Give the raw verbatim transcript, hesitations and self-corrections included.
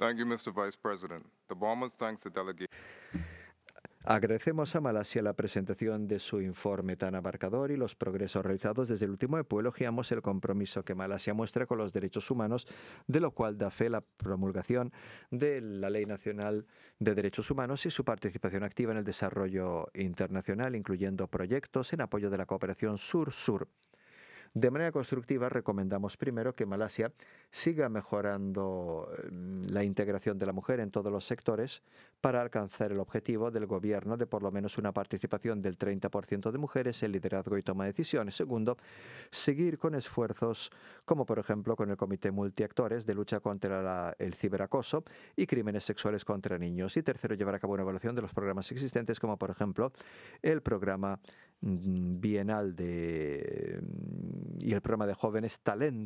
Thank you, mister Vice President. The Bahamas thanks the delegate. Agradecemos a Malasia la presentación de su informe tan abarcador y los progresos realizados desde el último E P U. Elogiamos el compromiso que Malasia muestra con los derechos humanos, de lo cual da fe la promulgación de la Ley Nacional de Derechos Humanos y su participación activa en el desarrollo internacional, incluyendo proyectos en apoyo de la cooperación sur-sur. De manera constructiva, recomendamos primero que Malasia siga mejorando la integración de la mujer en todos los sectores para alcanzar el objetivo del gobierno de por lo menos una participación del treinta por ciento de mujeres en liderazgo y toma de decisiones. Segundo, seguir con esfuerzos como, por ejemplo, con el Comité Multiactores de lucha contra la, el ciberacoso y crímenes sexuales contra niños. Y tercero, llevar a cabo una evaluación de los programas existentes, como, por ejemplo, el programa bienal de y el programa de jóvenes Talento